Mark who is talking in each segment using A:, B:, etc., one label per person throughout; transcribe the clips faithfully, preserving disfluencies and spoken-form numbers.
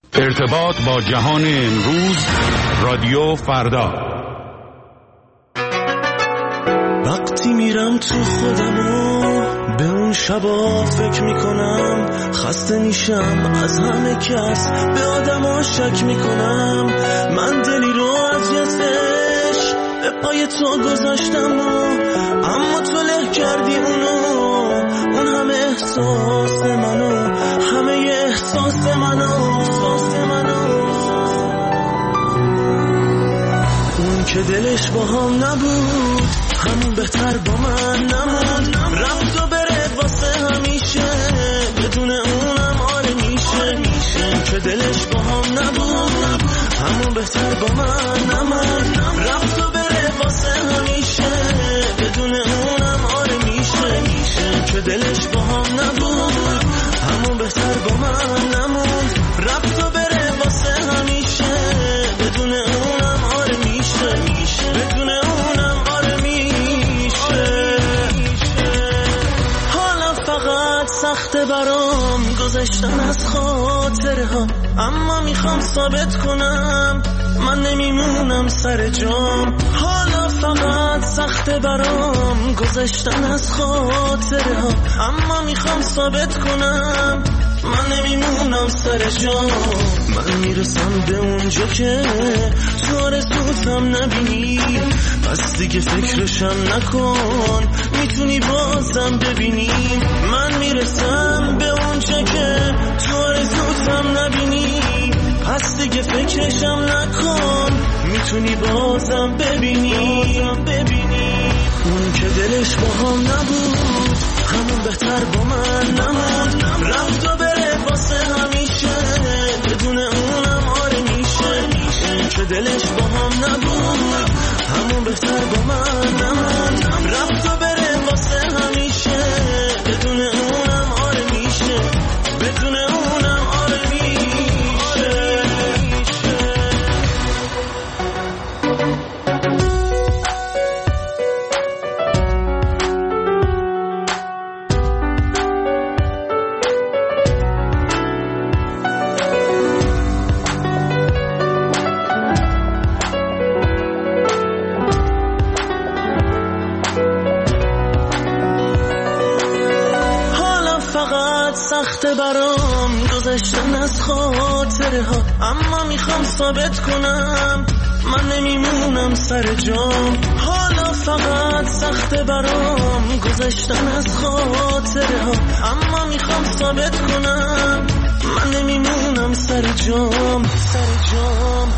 A: ارتباط با جهان امروز، رادیو فردا.
B: وقتی میرم تو خودمو به اون شبا فکر میکنم، خسته میشم از همه کس، به آدما شک میکنم. من دلی رو از یزش به پای تو گذاشتم و اما تو له کردی اونو، اون همه احساس منو، همه احساس منو، احساس منو. اون که دلش با هم نبود همون بهتر با من نموند، رفت و بره واسه همیشه، بدون اونم آره میشه. اون که دلش با هم نبود همون بهتر با من نموند، رفت و بره واسه همیشه، بدون اونم آره میشه. اون که دلش با هم نبود همون بهتر با من نموند، رفت و بره واسه همیشه، بدون اونم آره میشه، بدون اونم آره میشه. حالا فقط سخته برام گذشتن از خاطره ها، اما میخوام ثابت کنم من نمیمونم سر جام. حالا فقط سخته برام گذشتن از خاطره ها، اما میخوام ثابت کنم من نمیمونم سر جام. من میرسم به اونجا که تو آرزوتم نبینی، پس دیگه فکرشم نکن، میتونی بازم ببینی. من میرسم به اونجا که تو آرزوتم نبینی، پس دیگه فکرشم نکن، میتونی بازم ببینی. اون که دلش با هم نبود همون بهتر با من نموند، رفت و بره واسه همیشه، بدون اونم آره میشه. اون که دلش با هم نبود همون بهتر با من نموند، رفت و بره واسه همیشه، بدون اونم آره میشه، بدون اونم آره میشه. سخته برام گذشتن از خاطره ها، اما میخوام ثابت کنم من نمیمونم سر جام. حالا فقط سخته برام گذشتن از خاطره ها، اما میخوام ثابت کنم من نمیمونم سر جام، سر جام،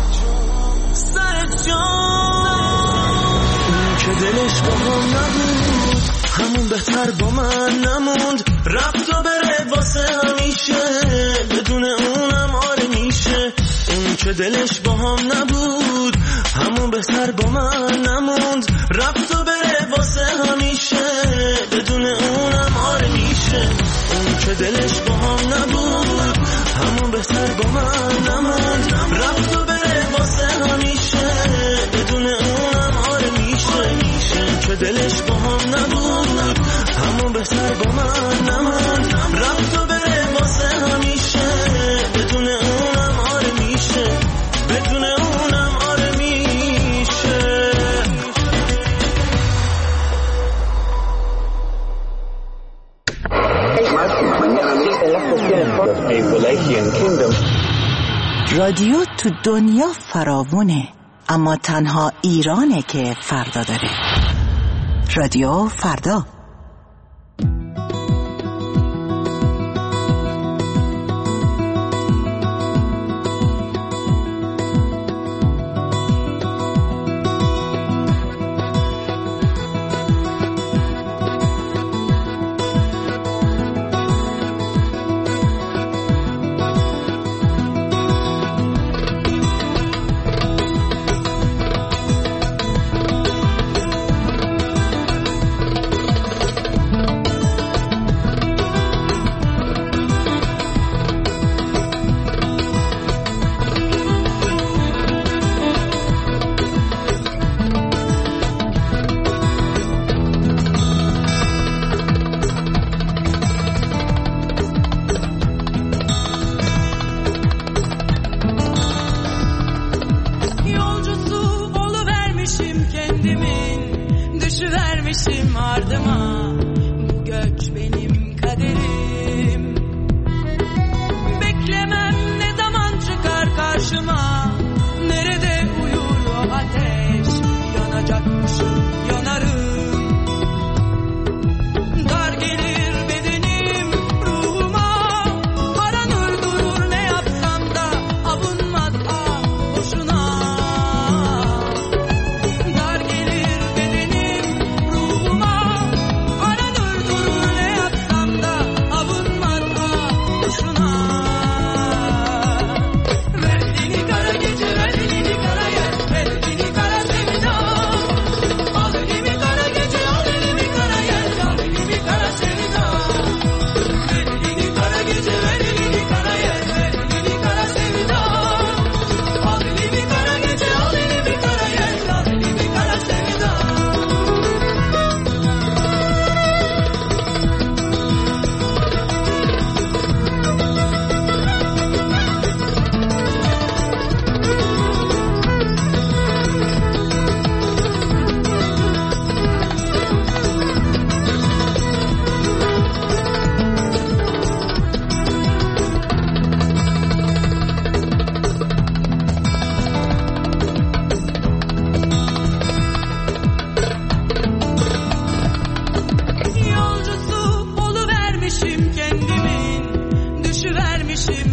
B: سر جام. اون که دلش با هم نبود همون بهتر با من نموند، رفت و بره واسه همیشه، بدون اونم آره میشه. اون که دلش با هم نبود همون بهتر با من نموند، رفت و بره واسه همیشه، بدون اونم آره میشه. اون که دلش با هم نبود همون بهتر با من نموند، رفت و بره واسه همیشه، بدون اونم آره میشه. اون که دلش با هم نبود همون بهتر با من نموند، رفت و بره واسه همیشه، بدون اونم آره میشه، بدون اونم آره میشه.
C: رادیو تو دنیا فراوونه، اما تنها ایرانه که فردا داره. رادیو فردا.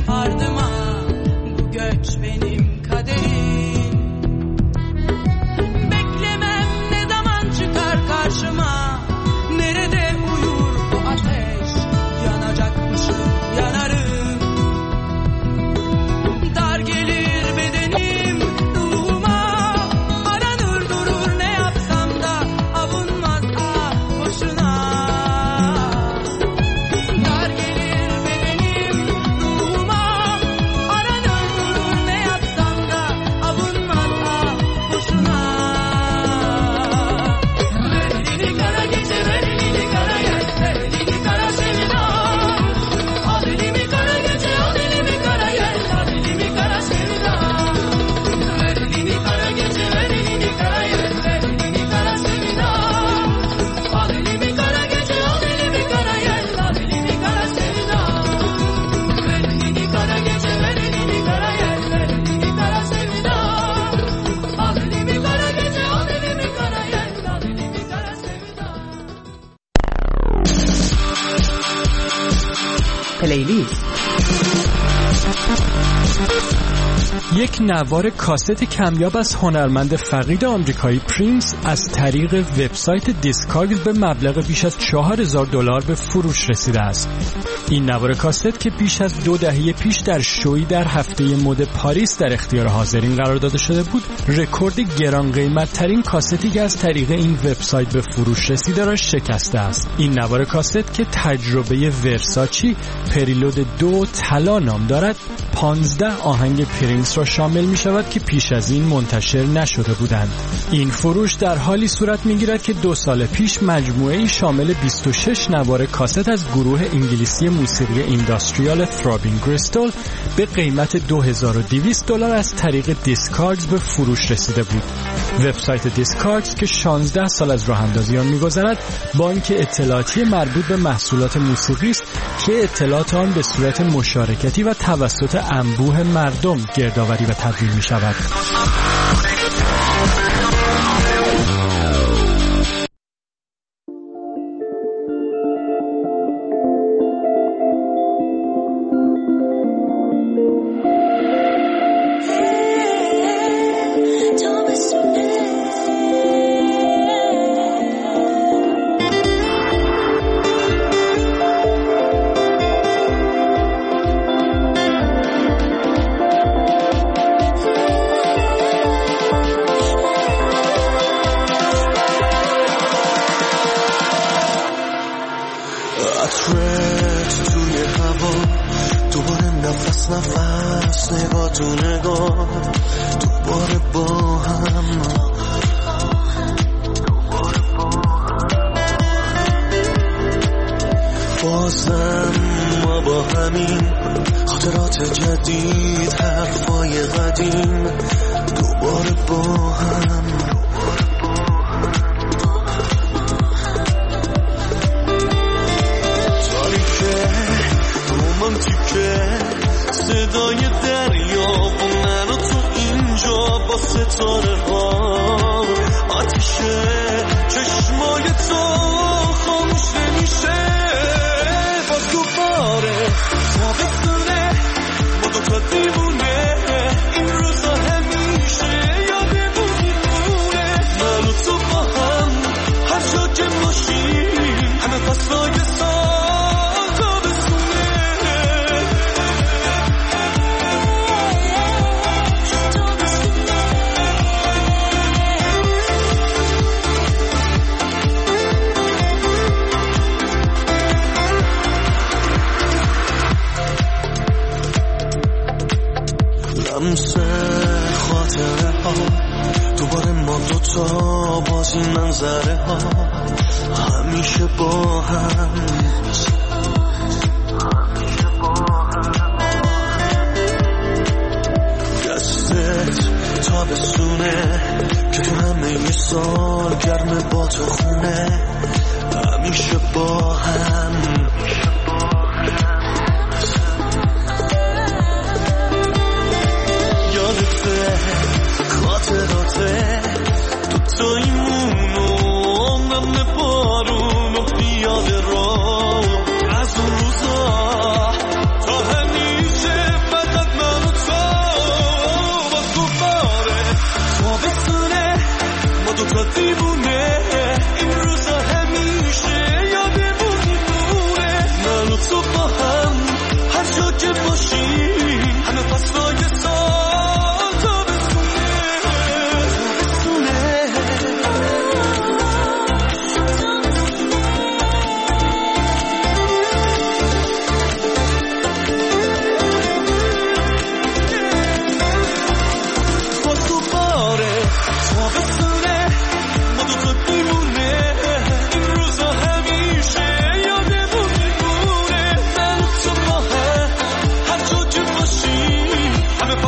D: ardıma. Bu göç benim kaderim. Beklemem ne zaman çıkar karşıma. Nerede uyur bu ateş? Yanacakmışım, yanarım. Dar gelir bedenim ruhuma. Aranır durur ne yapsam da avunmaz ah boşuna. Dar gelir bedenim ruhuma. Aranır durur ne yapsam da avunmaz ah boşuna. Ver elini kara gece, ver elini kara yer, ver elini kara sevda. Al elimi kara gece, al elimi kara yer, al elimi kara sevda. Ver elini kara gece, ver elini kara yer, ver elini kara sevda. Al elimi kara gece, al elimi kara yer, al elimi kara sevda. Ver elini kara gece, ver elini kara yer, ver elini kara sevda. Al elimi kara gece, al elimi kara yer, al elimi kara sevda.
C: پلیلیست.
E: یک نوار کاست کمیاب از هنرمند فقید آمریکایی پرینس از طریق وبسایت دیسکاگز به مبلغ بیش از چهار هزار دلار به فروش رسیده است. این نوار کاست که بیش از دو دهه پیش در شویی در هفته مد پاریس در اختیار حاضرین قرار داده شده بود، رکورد گران قیمت ترین کاستی که از طریق این وبسایت به فروش رسیده را شکسته است. این نوار کاست که تجربه ورساچی پریلود دو طلا نام دارد، پانزده آهنگ پرینس را شامل می شود که پیش از این منتشر نشده بودند. این فروش در حالی صورت می گیرد که دو سال پیش مجموعه‌ای شامل بیست و شش نوار کاست از گروه انگلیسی موسیقی اینداستریال ترابینگ کریستال به قیمت دو هزار و دویست دلار از طریق دیسکاگز به فروش رسیده بود. وبسایت دیسکاگز که شانزده سال از راه اندازی آن می‌گذرد، بانک اطلاعاتی مربوط به محصولات موسیقی است که اطلاعات آن به صورت مشارکتی و توسط انبوه مردم گردآوری و تدوین می‌شود.
B: عطرت توی هوا دوباره نفس نفس نگاه تو نگاه دوباره با هم بازم ما با همین خاطرات جدید حرفای قدیم دوباره با هم رومانتیکه صدای دریا و من و تو اینجا با ستاره ها آتیشه چشمای تو خاموش نمیشه باز دوباره تابستونه با دو تا دیوونه این روزا همیشه یادمون میمونه من و تو با هم هر جا که باشیم همه فصلای سال لمسه خاطره ها دوباره ما دوتا باز این منظره ها همیشه با هم دستت تابستونه که تو همه یه سال گرم با تو خونه همیشه با هم خاطراته تو تایمونو عمرم بارونو پیاده رو از اون روزا تا همیشه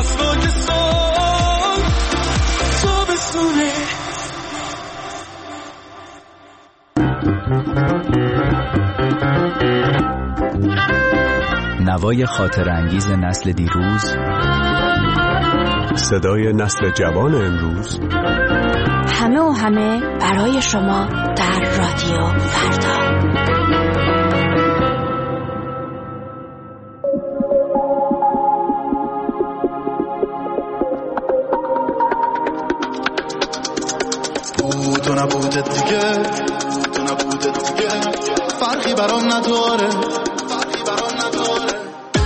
B: مسواک سال تو بسونه.
F: نوای خاطر انگیز نسل دیروز،
G: صدای نسل جوان امروز،
H: همه و همه برای شما در رادیو فردا.
B: بود و نبودت دیگه، بود و نبودت دیگه، فرقی برام نداره، فرقی برام نداره.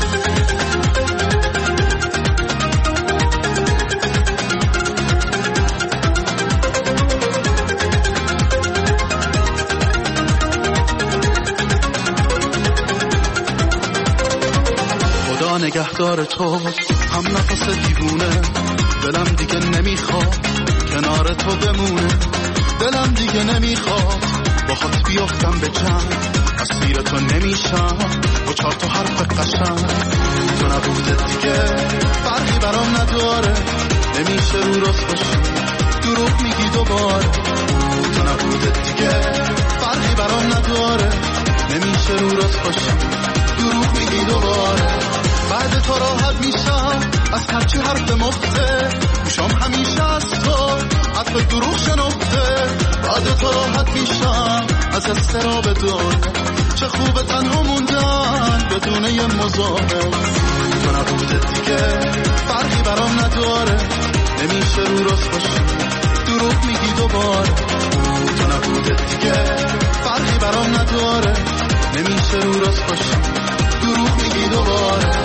B: خدا نگهدار تو، هم نفس دیوونه، دلم دیگه نمیخواد کنار تو بمونه، دلم دیگه نمیخواد باهات بیافتم به جنگ، اسیر تو نمیشم با چار تا حرف قشنگ. تو نبودت دیگه فرقی برام نداره، نمیشه رو راست باشی دروغ میگی دوباره. تو نبودت دیگه فرقی برام نداره، نمیشه رو راست باشی دروغ میگی دوباره. بعد تو راحت میشم از هرچی حرف مفته، میشم همیشه از تو حرف دروغ شنفته. بعد تو راحت میشم از استراب دنیا، چه خوبه تنها موندن بدون یه مزاحم. تو نبودت دیگه فرقی برام نداره، نمیشه رو راست باشی دروغ میگی دوباره. تو نبودت دیگه فرقی برام نداره، نمیشه رو راست باشی دروغ میگی دوباره.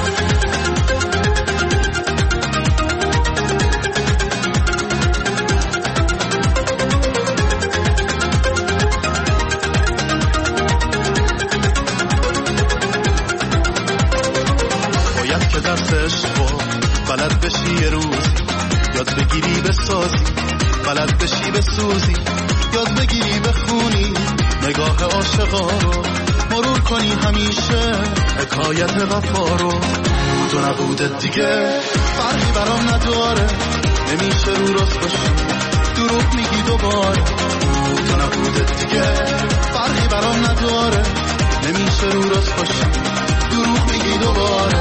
B: باید که درس عشق بلد بشی یه روزی، یاد بگیری بسازی، بلد بشی بسوزی، یاد بگیری بخونی نگاه عاشقا رو، مرور کنی همیشه حکایت وفا رو. تو نبودت دیگه فرقی برام نداره، نمیشه رو راست باشی دروغ میگی دوباره. تو نبودت دیگه فرقی برام نداره، نمیشه رو راست باشی دروغ میگی دوباره.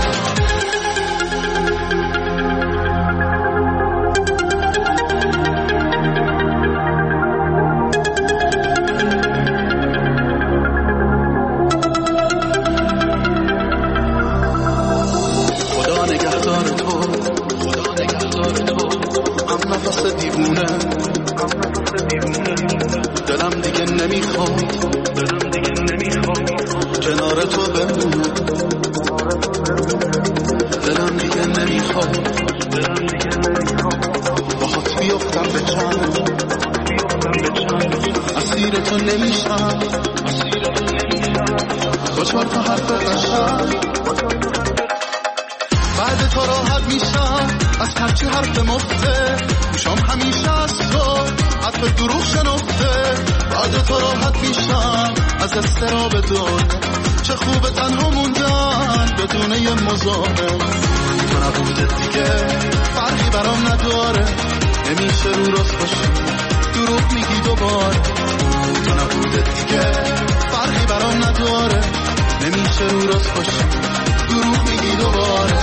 B: دلم دیگه نمیخواد، دلم دیگه نمیخواد کنار تو بمونه، دلم دیگه نمیخواد، دلم دیگه نمیخواد باهات بیافتم به چند، اسیر تو نمیشم، اسیر تو نمیشم با چهار تا حرف قشنگ. بعد تو راحت میشم از هرچی حرف مفته، میشم همیشه از تو حرف دروغ شنفته. بعد تو راحت میشم از استراب دنیا، چه خوبه تنها موندن بدون یه مزاحم. تو نبودت دیگه فرقی برام نداره، نمیشه رو راست باشی دروغ میگی دوباره. تو نبودت دیگه فرقی برام نداره، نمیشه رو راست باشی دروغ میگی دوباره.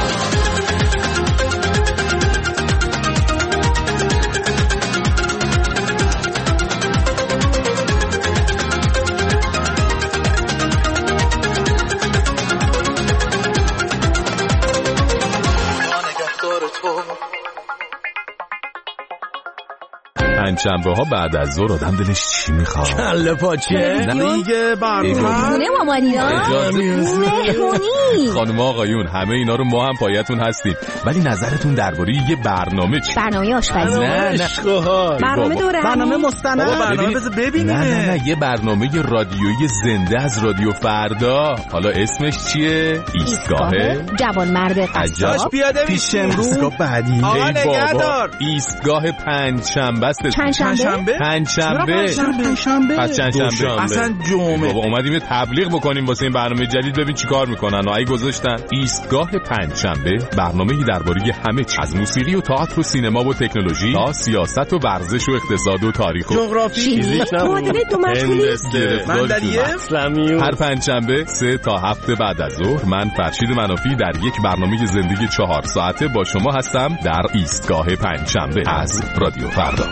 I: پنجشنبه ها بعد از ظهر آدم دلش چی میخواد؟
J: کله پاچه دیگه برنامه
H: خونه مامانینا مهمونی.
I: خانم آقایون همه اینا رو ما هم پایتون هستیم، ولی نظرتون درباره یه برنامه چی؟
H: برنامه آشپزی؟
I: نه نه
H: برنامه دوره،
J: برنامه مستند، برنامه بذار ببینیم.
I: نه نه نه یه برنامه رادیویی زنده از رادیو فردا. حالا اسمش چیه؟ ایستگاه
H: جوان مرد قصاب.
J: پیاده پیش امروز
I: بعدی.
J: آقا نگهدار.
I: ایستگاه پنجشنبه است
K: چند شنبه؟
I: پنج شنبه.
J: شنبه.
I: پس چند شنبه.
J: اصلا جمعه.
I: بابا اومدیم تبلیغ بکنیم واسه این برنامه جدید، ببین چیکار میکنن. اگه گذاشتن ایستگاه پنج شنبه، برنامه‌ای درباره همه چیز، از موسیقی و تئاتر و سینما و تکنولوژی تا سیاست و ورزش و اقتصاد و تاریخ و
J: جغرافی، فیزیک،
K: معادله دو مشغولی،
I: هر پنج شنبه سه تا هفت بعد از ظهر من فرشید منافی در یک برنامه زندگی چهار ساعته با شما هستم در ایستگاه پنج شنبه از رادیو فردا.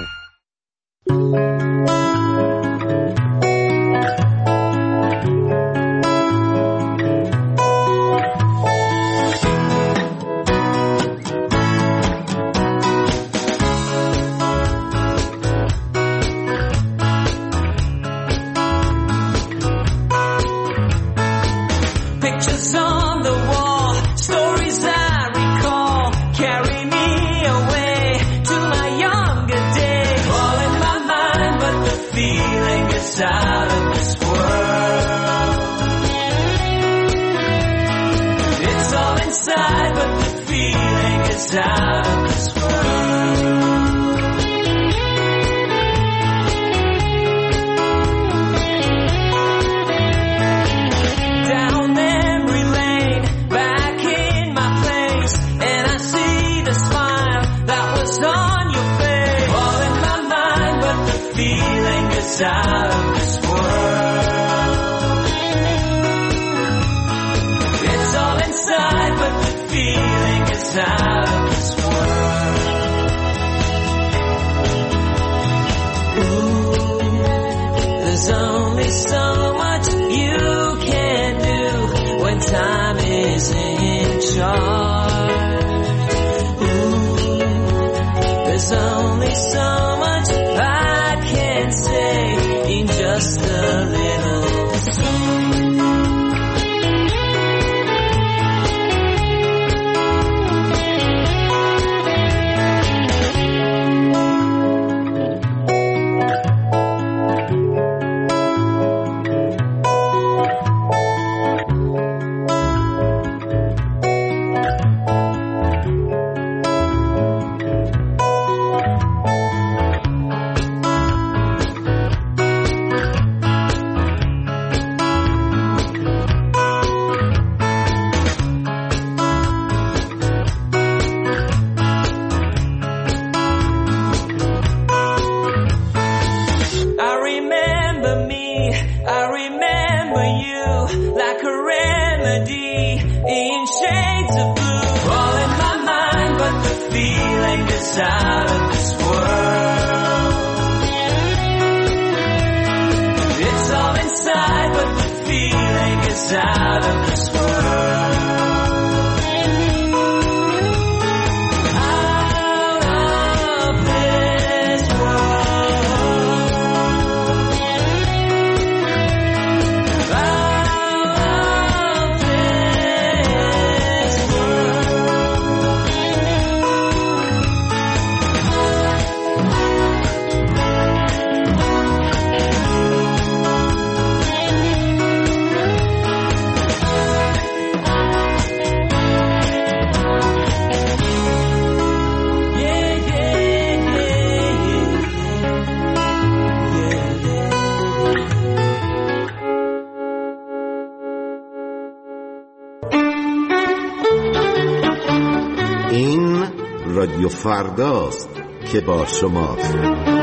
L: رادیو فرداست که با شماست.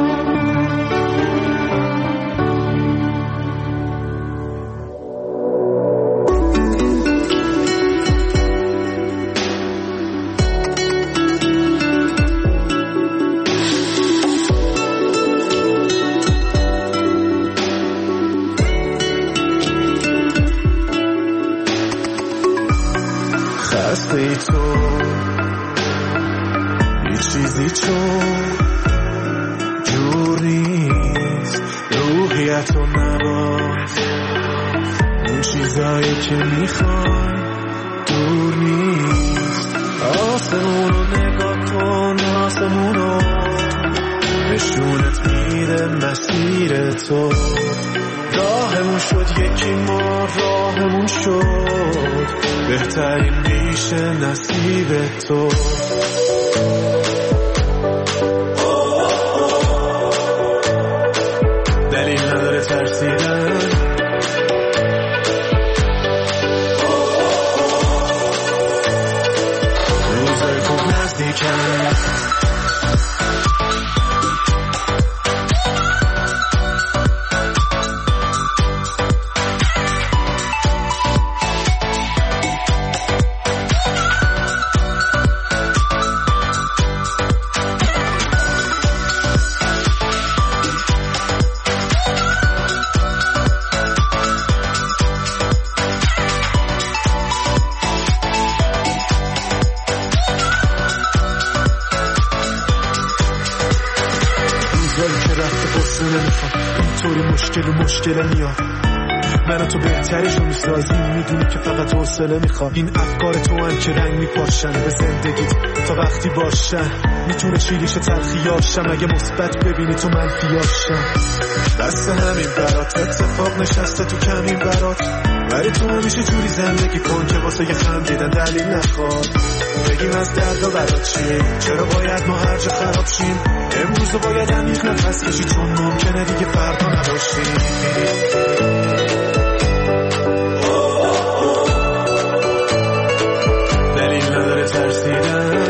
B: خسته تو چیزی چون جور نیست، روحیت و نباز اون چیزایی که میخوای دور نیست. آسمون رو نگاه کن، آسمون رو نشونت میده مسیر تو. راهمون شد یکی، ما راهمون شد بهترین میشه نصیب تو. میکنم.
M: مشکل و مشکل میاد من و تو بهترشو میسازیم میدونی که فقط حوصله میخواد این افکار تو هم که رنگ میپاشن به زندگیت تا وقتی باشن میتونه شیریش تلخیاشم اگه مثبت ببینی تو منفیاشم دست همین برات اتفاق نشسته تو کمین برات ولی تو همیشه جوری زندگی کن که واسه یه خندیدن دلیل نخواد بگیم از دردا برات چیه چرا باید ما هر جا خراب شیم امروز رو باید عمیق نفس کشی چون ممکنه دیگه فردا نباشیم دلیل نداره ترسیدن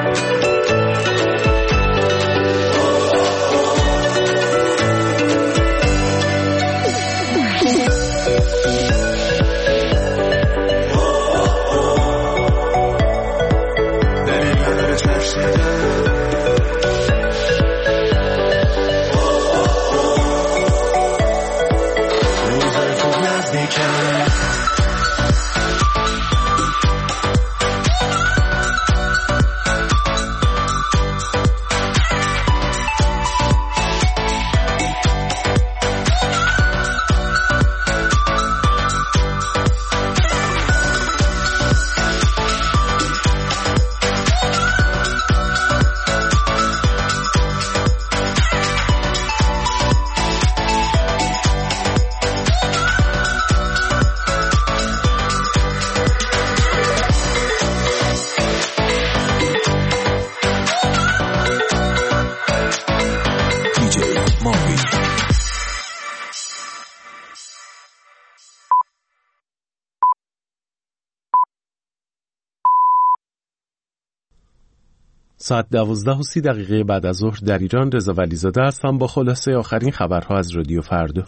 G: ساعت دوازده و سی دقیقه بعد از ظهر در ایران. رضا ولیزاده هستم با خلاصه آخرین خبرها از رادیو فردا.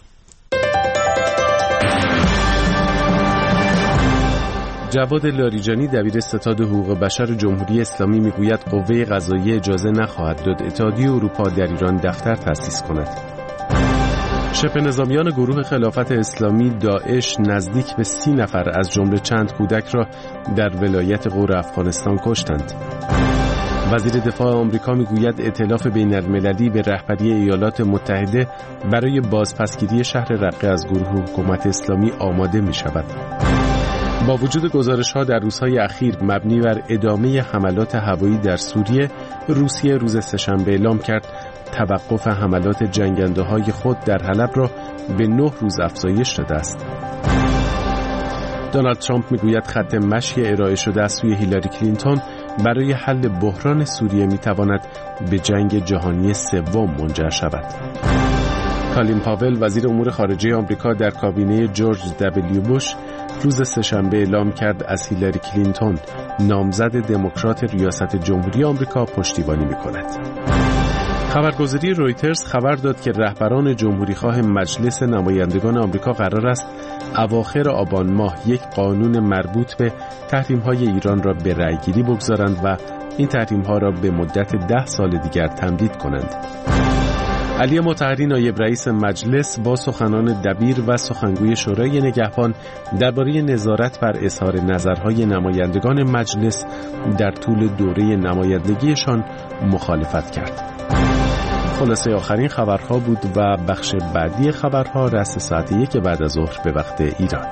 G: جواد لاریجانی دبیر ستاد حقوق بشر جمهوری اسلامی میگوید قوه قضاییه اجازه نخواهد داد اتحادیه اروپا در ایران دفتر تأسیس کند. شبه نظامیان گروه خلافت اسلامی داعش نزدیک به سی نفر از جمله چند کودک را در ولایت غور افغانستان کشتند. وزیر دفاع آمریکا میگوید ائتلاف بین‌المللی به رهبری ایالات متحده برای بازپسگیری شهر رقه از گروه حکومت اسلامی آماده می شود. با وجود گزارش‌ها در روزهای اخیر مبنی بر ادامه حملات هوایی در سوریه، روسیه روز سه‌شنبه اعلام کرد توقف حملات جنگنده‌های خود در حلب را به نه روز افزایش داده است. دونالد ترامپ میگوید خط مشی ارائه شده از سوی هیلاری کلینتون برای حل بحران سوریه میتواند به جنگ جهانی سوم منجر شود. کالین پاول وزیر امور خارجه آمریکا در کابینه جورج دبلیو بوش روز سه‌شنبه اعلام کرد از هیلاری کلینتون نامزد دموکرات ریاست جمهوری آمریکا پشتیبانی میکند. خبرگزاری رویترز خبر داد که رهبران جمهوریخواه مجلس نمایندگان آمریکا قرار است اواخر آبان ماه یک قانون مربوط به تحریم‌های ایران را به رأی‌گیری بگذارند و این تحریم‌ها را به مدت ده سال دیگر تمدید کنند. علی مطهری نایب رئیس مجلس با سخنان دبیر و سخنگوی شورای نگهبان درباره نظارت بر اظهار نظرهای نمایندگان مجلس در طول دوره نمایندگیشان مخالفت کرد. خلاصه آخرین خبرها بود و بخش بعدی خبرها رأس ساعت یک بعد از ظهر به وقت ایران.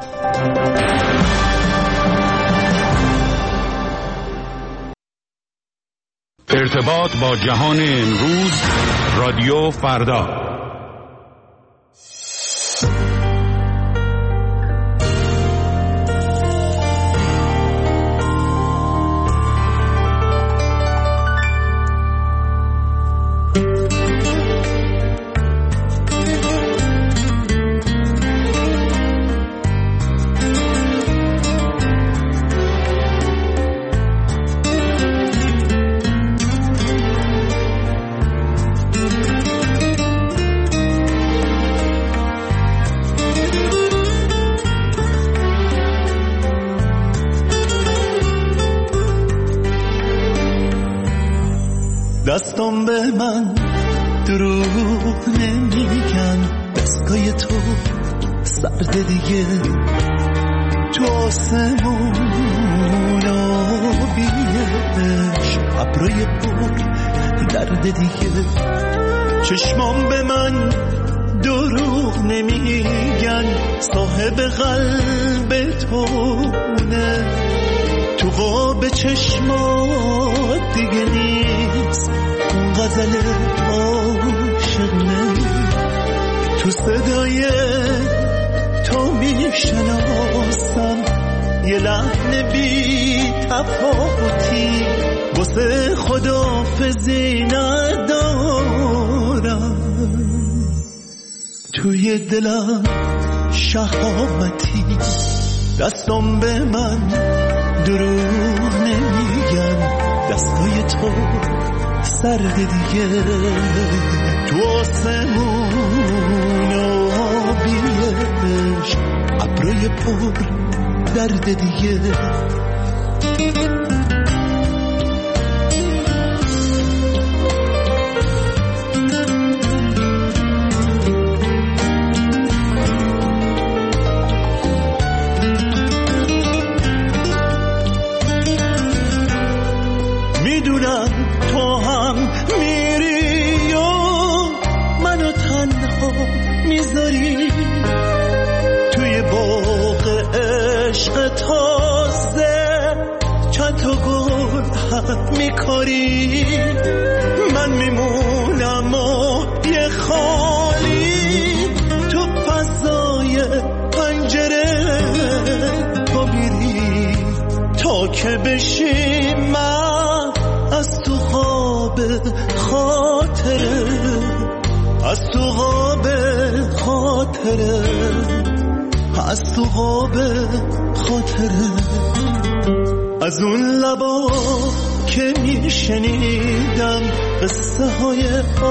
A: ارتباط با جهان امروز رادیو فردا.
B: دستم به من دروغ نمیگن، دستای تو سرد دیگه، تو آسمون آبیش ابروی پر درد دیگه. چشمام به من دروغ نمیگن، صاحب قلب تونه، تو قاب چشمات دیگه نیست اون غزل عاشقونه. تو صدای تو میشناسم یه لحن بی تفاوتی، واسه خداحافظی ندارم، توی دلم شهامتی. دستم به من دروغ نمیگن، دستای تو سرد دیگه، تو آسمون آبیش ابروی پر درد دیگه. میدونم تو هم میری و منو تنها میذاری توی باغ عشق تازه، چند تا گل هم میکاری. من میمونم و یه خالی تو فضای پنجره، تو میری تا که بشی من از تو خواب خاطره، از تو خواب خاطره، از تو خواب خاطره. از اون لبا که میشنیدم قصه های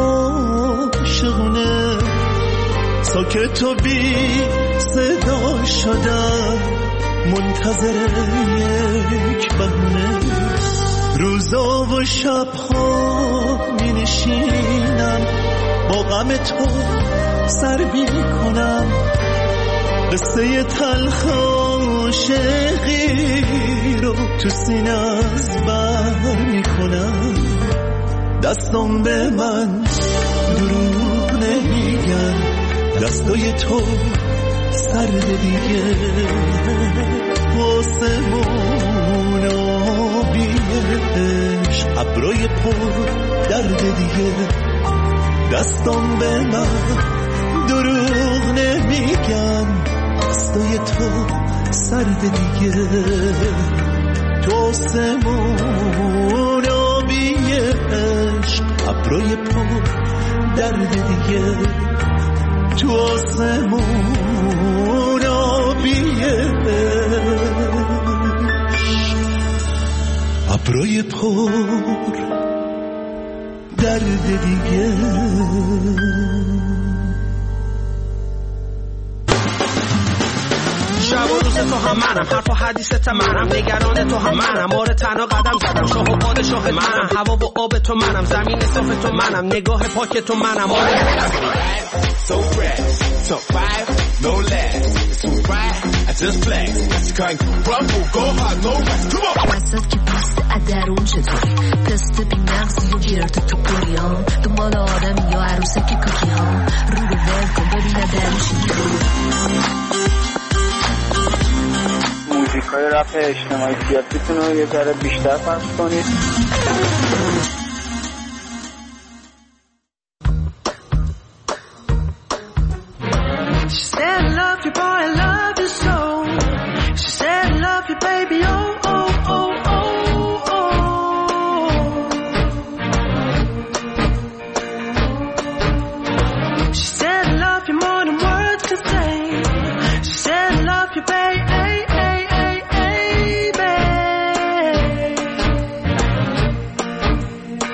B: عاشقونه، ساکت و بی صدا شدم منتظر یک بهونه. روزا و شبها می نشینم با غم تو سر می کنم، قصه تلخ عاشقی رو تو سینه از بر می کنم. دستم به من دروغ نمیگن، دستای تو سرد دیگه، آسمون آبیش ابروی پر درد دیگه. دستم به من دروغ نمیگن، دستای تو سرد دیگه، تو آسمون آبیش ابروی پر درد دیگه، تو آسمون آبیش ابروی پر درد دیگه.
N: شب و روز تو هم منم، حرف و حدیثت منم، نگران تو هم منم، آره تنها قدم زدم، شاه و پادشاه منم، هوا و آب تو منم، زمین صاف تو منم، نگاه پاک تو منم، آره
O: so fresh, so five, no less, so right, I just flex, you can't crumble, go hard, no rest, come on.
P: وسط که پست ادرون چطوری، تست بی مغزی و گرد تو پوریان، دنبال آدمی یا عروسه که کوکی ها، رو رو ول کن ببین ادرونشی گروه.
Q: موزیکای رپ اجتماعی سیاسیتون رو یه ذره بیشتر پخش کنید.
B: She said I love you boy, I love you so. She said I love you baby, oh oh oh oh oh. She said I love you more than words can say. She said I love you baby, ay, ay, ay, ay, babe.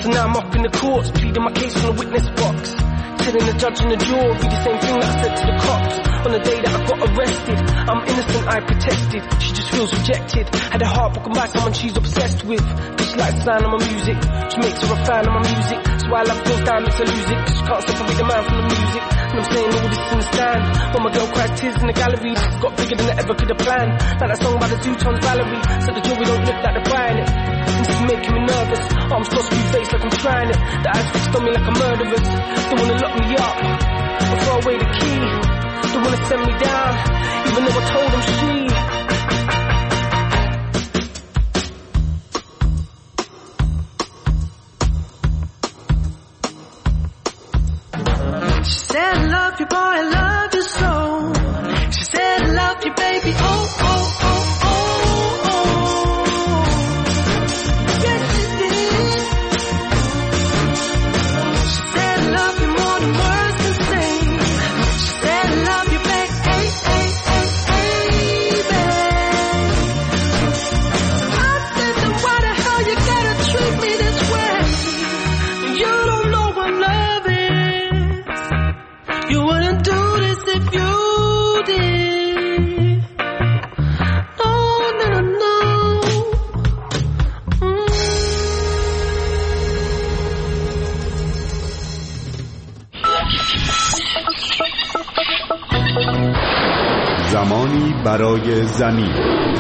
N: So now I'm up in the courts, pleading my case from the witness box. Telling the judge and the jury the same thing that I said to the cops on the day that I got arrested. I'm innocent, I protested. She just feels rejected. Had her heart broken by someone she's obsessed with. She likes the sound of my music. She makes her a fan of my music. So while love goes down, makes her lose it. She can't separate the man from the music. And I'm saying all this in the stand. When my girl cries tears in the gallery, this got bigger than I ever could have planned. Like that song by the Zootons Valerie. So the jury don't look like they're buying it. This is making me nervous. Arms crossed, blue face like I'm trying it. The eyes fixed on me like I'm murderous. Don't wanna lock me up or throw away the key. Don't wanna send me down, even though I told them she.
B: She said I love you, boy, I love you so. She said I love you, baby, oh, oh, oh, oh, oh. Yes, she did. She said I love you more than words can say. She said I love you, baby, hey, hey, hey, hey, babe. I said, then why the hell you gotta treat me this way? You don't know what love is. You wouldn't do this if you did. No, no, no, no. Mm.
A: زمانی برای زمین.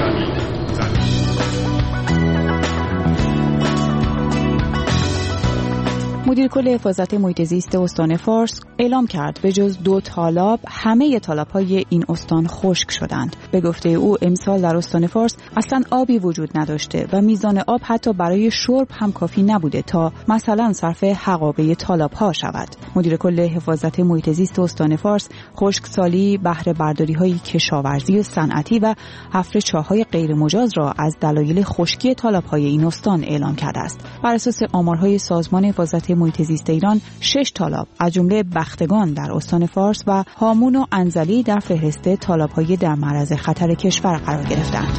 R: مدیر کل حفاظت محیط زیست استان فارس اعلام کرد به جز دو تالاب همه تالاب‌های این استان خشک شدند. به گفته او امسال در استان فارس اصلا آبی وجود نداشته و میزان آب حتی برای شرب هم کافی نبوده تا مثلا صرف حقابه تالاب‌ها شود. مدیر کل حفاظت محیط زیست استان فارس خشکسالی، بهره برداری‌های کشاورزی و صنعتی و حفر چاه‌های غیر مجاز را از دلایل خشکی تالاب‌های این استان اعلام کرده است. بر اساس آمارهای سازمان حفاظت محیط زیست ایران، شش تالاب از جمله بختگان در استان فارس و هامون و انزلی در فهرست تالاب‌های در معرض خطر کشور قرار گرفتند.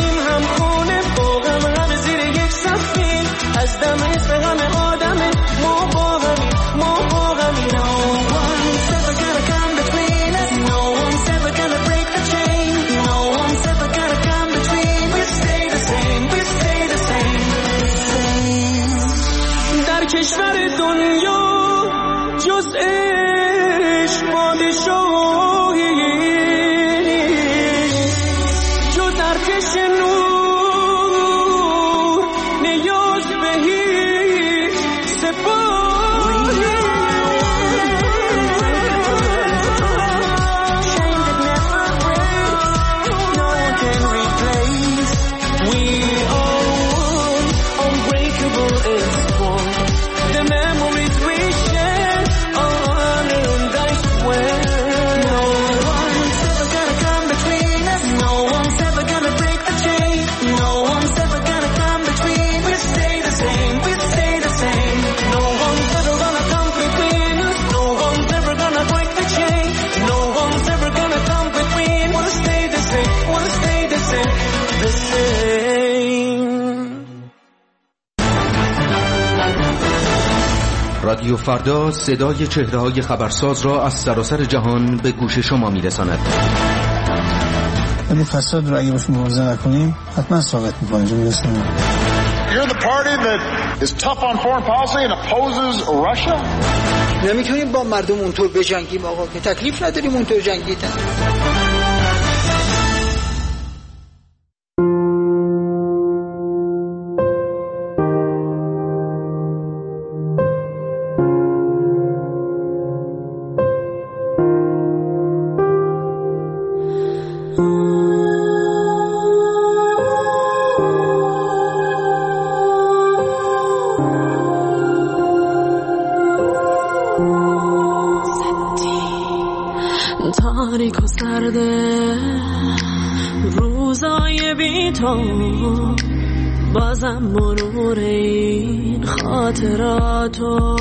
B: از دم اسم همه آدمه کشور دنیا جز عشق پادشاهی جز ارتش نور نیاز به هیچ سپاهی shame that never breaks no one can replace we are one unbreakable and strong the memories we share are honor and I swear no one's ever gonna come between us no one's ever gonna break the chain no one's ever gonna come between we stay the same we stay the same no one's ever gonna come between us no one's ever gonna break the chain no one's ever gonna come between we'll stay the same we'll stay the same the same
S: رادیو فردا صدای چهره‌های خبرساز را از سراسر جهان به گوش شما می‌رساند.
T: ولی فساد رو اگه باش مبارزه نکنیم حتما ثابت می‌کنه جو می‌رسونه.
U: You're the party that is tough on foreign policy and opposes Russia.
V: نمیتونیم با مردم اونطور بجنگیم آقا که تکلیف نداریم اونطور جنگیدن.
W: تاریک و سرده روزای بی تو بازم مرور این خاطراتو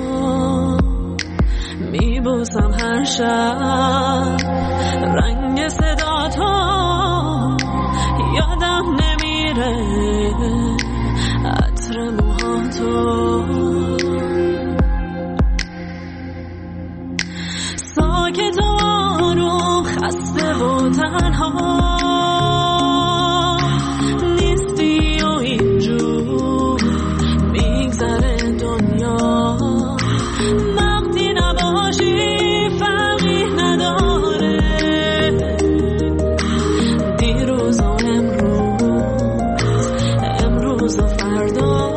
W: میبوسم هر شب رنگ صدا تو یادم نمیره عطر موهاتو ساکت و آروم خسته و تنها نیستی و اینجور میگذره دنیا وقتی نباشی فرقی نداره دیروز و امروز امروز و فردا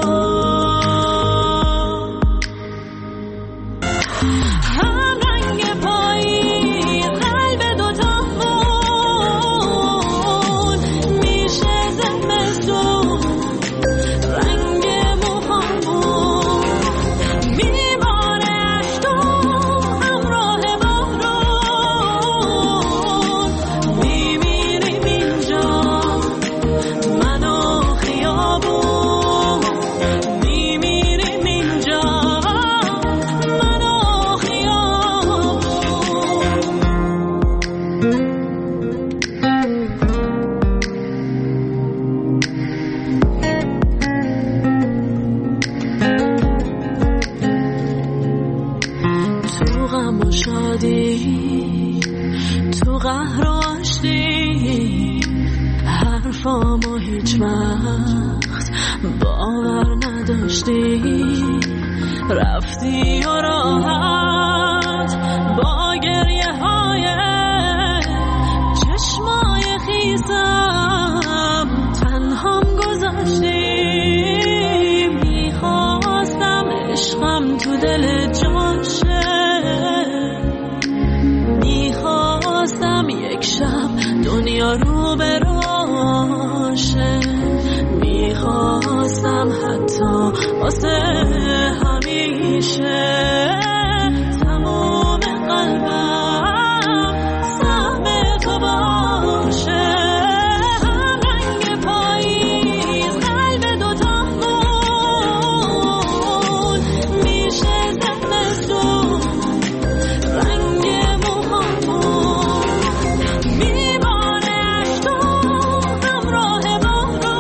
W: تو قهر و آشتی حرفامو هیچ وقت باور نداشتی رفتی و راحت با گریه های چشمای خیسم تنهام گذاشتی میخواستم عشقم تو دل جان شه میخواستم یک شب دنیا رو براشه میخواستم حتی واسه همیشه تمام قلبم سهم تو باشه هم رنگ پاییز قلب دوتامون میشه زمستون رنگ موهامون میباره اشکو همراه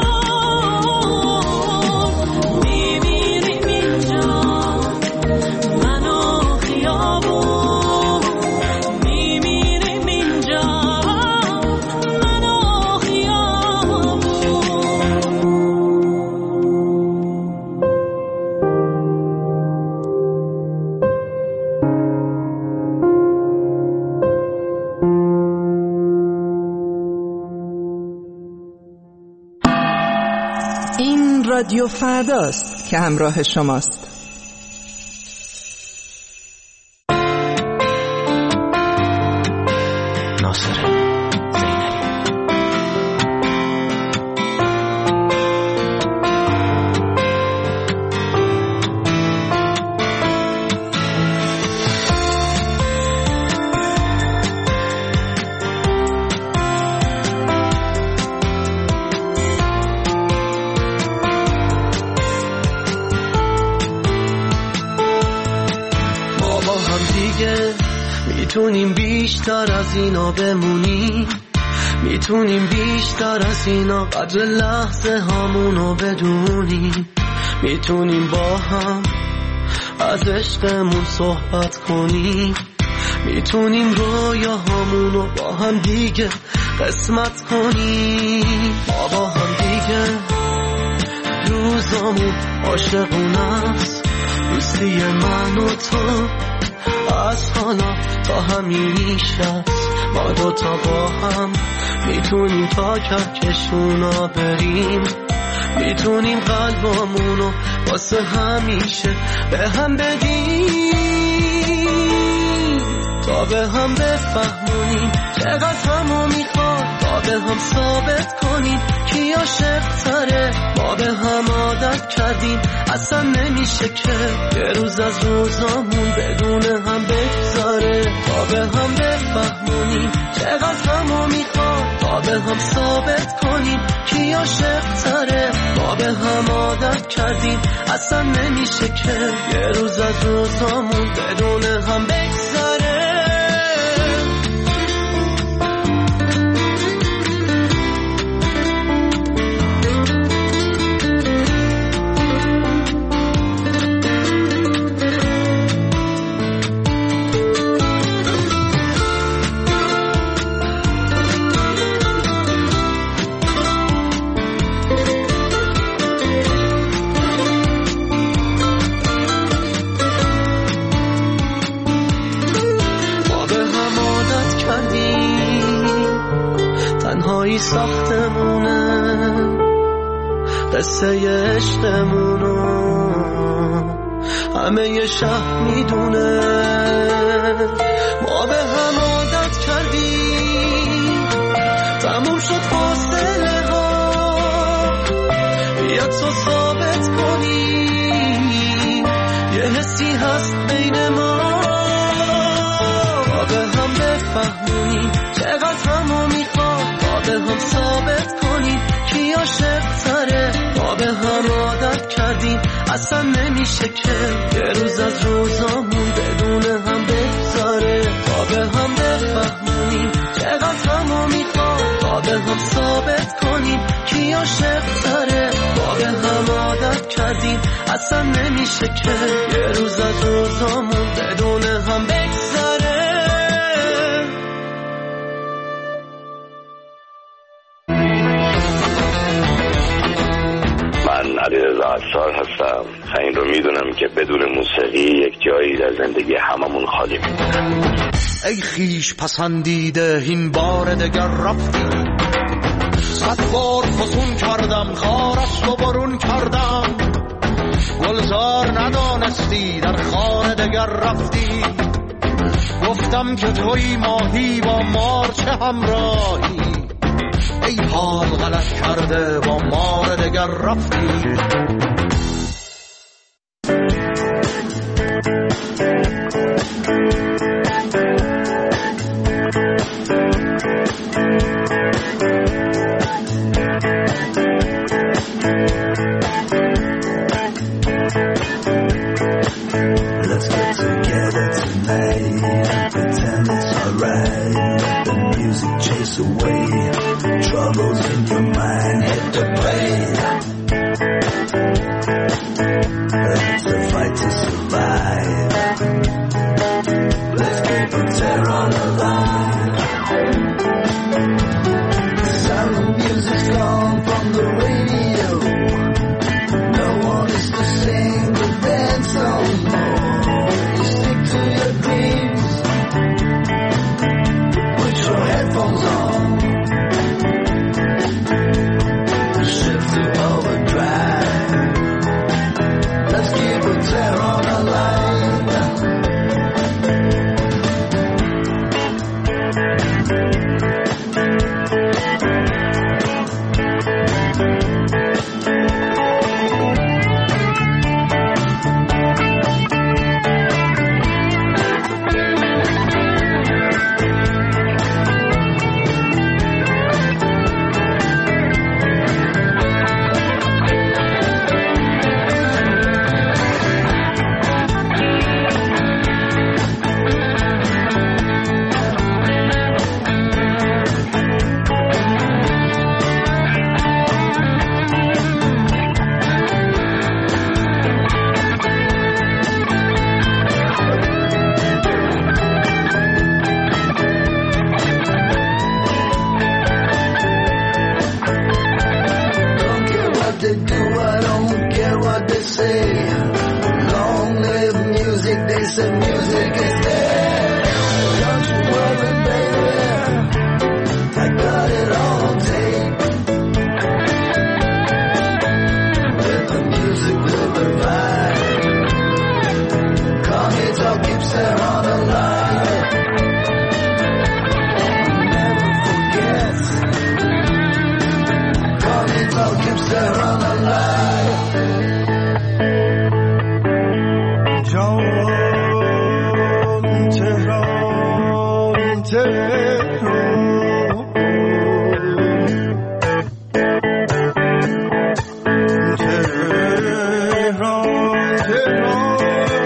W: بارون میمیریم اینجا
C: رادیو فرداست که همراه شماست.
B: ناصر میتونیم بیشتر از اینا بمونیم، میتونیم بیشتر از اینا قدر لحظه هامونو بدونیم، میتونیم با هم از عشقمون صحبت کنیم، میتونیم رویاهامونو با هم دیگه قسمت کنیم. ما با هم دیگه روزامون عاشقونه است، دوستی من و تو از حالا تا همیشه ما دوتا با هم میتونیم تا کهکشونا بریم، میتونیم قلبامونو واسه همیشه به هم بدیم، تا به هم بفهمونیم چقدر همو میخواد، تا به هم ثابت کنیم کی عاشق تره. ما به هم عادت کردیم اصلا نمیشه که یه روز از روزامون بدون هم بگذاره، تا به هم بفهمونیم چقدر همو میخواد، تا به هم ثابت کنیم کی عاشق تره. ما به هم عادت کردیم اصلا نمیشه که یه روز از روزامون بدون هم بگذاره. تنهایی ساختمونه قصه عشقمونو همه ی شهر میدونه. ما به هم عادت کردیم تموم شد فاصله ها، بیا تو ثابت کنیم یه حسی هست بین ما، ما به هم بفهمونیم چقدر همو میخواد، ما به هم ثابت کنیم کی عاشق تره. ما به هم عادت کردیم اصلا نمیشه که یه روز از روزامون بدون هم بگذاره، تا به هم بفهمونیم چقدر همو میخواد، تا به هم ثابت کنیم کی عاشق تره. ما به هم عادت کردیم اصلا نمیشه که یه روز از روزامون بدون هم بگذاره.
D: من علیرضا عطار هستم. این رو میدونم که بدون موسیقی یک جایی در زندگی هممون خالی میمونه.
E: ای خیش پسندیده این بار دگر رفتی، صد بار فسون کردم خارش رو برون کردم، گلزار ندانستی در خانه دگر رفتی، گفتم که توی ماهی با مار چه همراهی، ای حال غلط کرده با مار دگر رفتی.
X: Let's get together tonight and pretend it's alright. Let the music chase away troubles in your mind. Hit the play. It's a fight to survive. تهران تهران تهران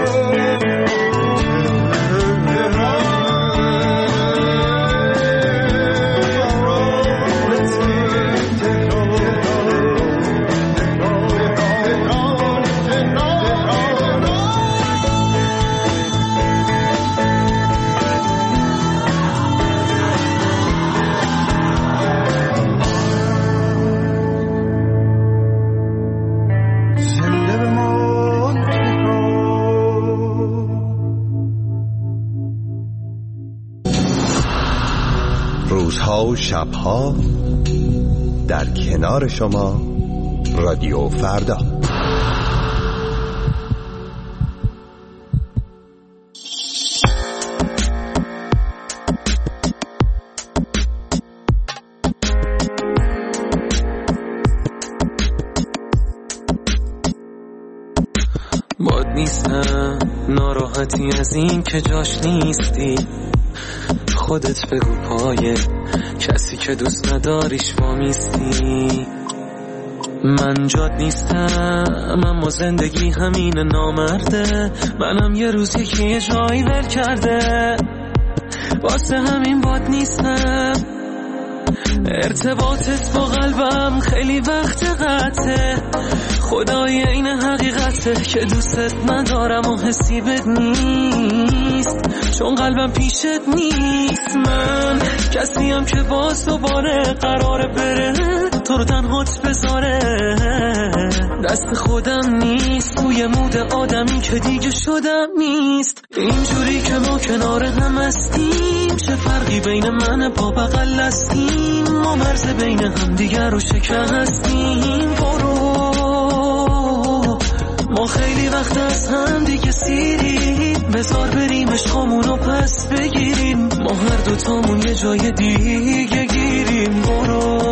F: روزها و شبها در کنار شما رادیو فردا.
B: باد نیستم ناراحتی از این که جاش نیستی، خودت بگو پای کسی که دوست نداریش وامیستی. من جاد نیستم اما زندگی همین نامرده، منم یه روز یکی یه جایی ول کرده، واسه همین باد نیستم. ارتباطت با قلبم خیلی وقت قطعه، خدای این حقیقته که دوستت ندارم و حسی بد نیست، چون قلبم پیشت نیست. من کسیم که باز دوباره قراره بره تو رو تنهات بذاره، دست خودم نیست، توی مود آدمی که دیگه شدم نیست. اینجوری که ما کنار هم هستیم، چه فرقی بین من با بغل هستیم، ما مرز بین هم دیگر رو شکستیم. برو ما خیلی وقت از هم دیگه سیریم، بذار بریم عشقامون رو پس بگیریم، ما هر دوتامون یه جای دیگه گیریم. برو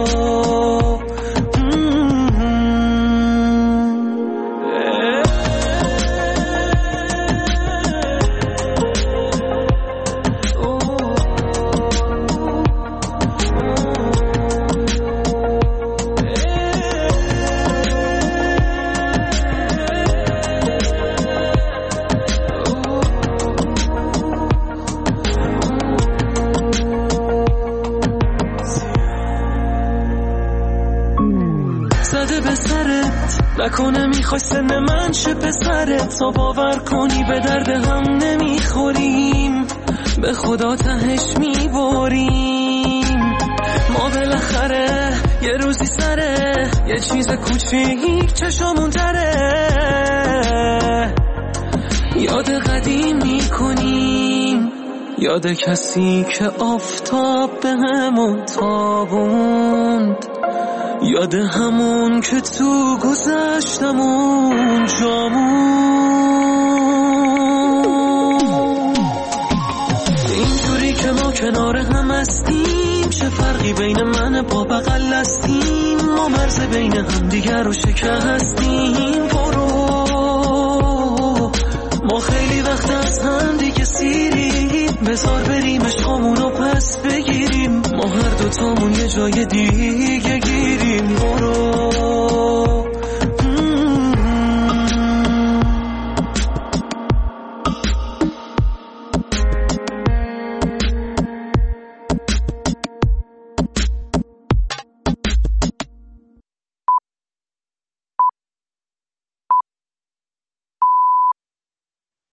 B: نکنه میخوای سن من شه پسرت، تا باور کنی به درد هم نمیخوریم، به خدا تهش میبریم. ما بالاخره یه روزی سره یه چیز کوچیک چشامون تره، یاد قدیم میکنیم، یاد کسی که آفتاب به همون تابوند، یاد همون که تو گذشتمون جامون. اینجوری که ما کنار هم هستیم، چه فرقی بین من با بغل هستیم، ما مرز بین هم دیگر رو شکستیم. برو ما خیلی وقت از هم دیگه سیریم، بذار بریم عشقامون رو پس بگیریم، ما هر دوتامون یه جای دیگه گیریم. برو